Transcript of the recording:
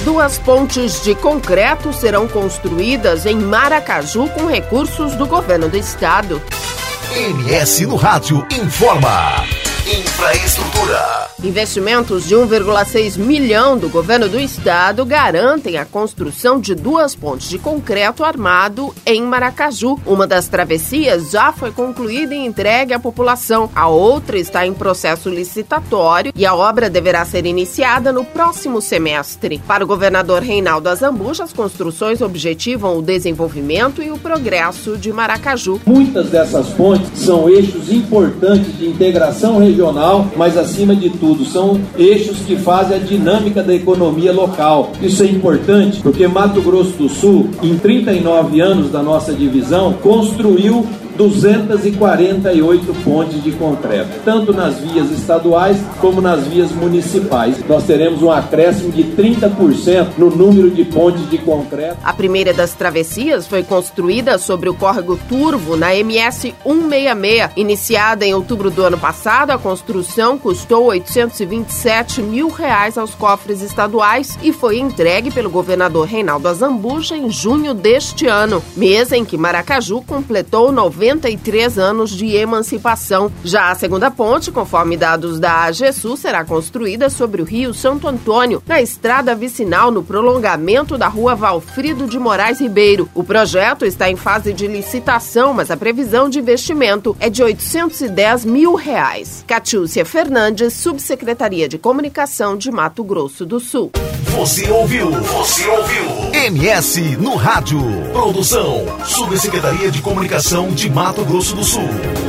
2 pontes de concreto serão construídas em Maracaju com recursos do governo do estado. MS no Rádio informa. Infraestrutura. Investimentos de 1,6 milhão do governo do estado garantem a construção de 2 pontes de concreto armado em Maracaju. Uma das travessias já foi concluída e entregue à população. A outra está em processo licitatório e a obra deverá ser iniciada no próximo semestre. Para o governador Reinaldo Azambuja, as construções objetivam o desenvolvimento e o progresso de Maracaju. Muitas dessas pontes são eixos importantes de integração regional, mas acima de tudo são eixos que fazem a dinâmica da economia local. Isso é importante porque Mato Grosso do Sul, em 39 anos da nossa divisão, construiu 248 pontes de concreto, tanto nas vias estaduais como nas vias municipais. Nós teremos um acréscimo de 30% no número de pontes de concreto. A primeira das travessias foi construída sobre o córrego Turvo, na MS 166. Iniciada em outubro do ano passado, a construção custou R$827 mil aos cofres estaduais e foi entregue pelo governador Reinaldo Azambuja em junho deste ano, mês em que Maracaju completou 93 anos de emancipação. Já a segunda ponte, conforme dados da AGESU, será construída sobre o rio Santo Antônio, na estrada vicinal no prolongamento da rua Valfrido de Moraes Ribeiro. O projeto está em fase de licitação, mas a previsão de investimento é de R$810 mil. Catiúcia Fernandes, Subsecretaria de Comunicação de Mato Grosso do Sul. Você ouviu MS no Rádio. Produção, Subsecretaria de Comunicação de Mato Grosso do Sul.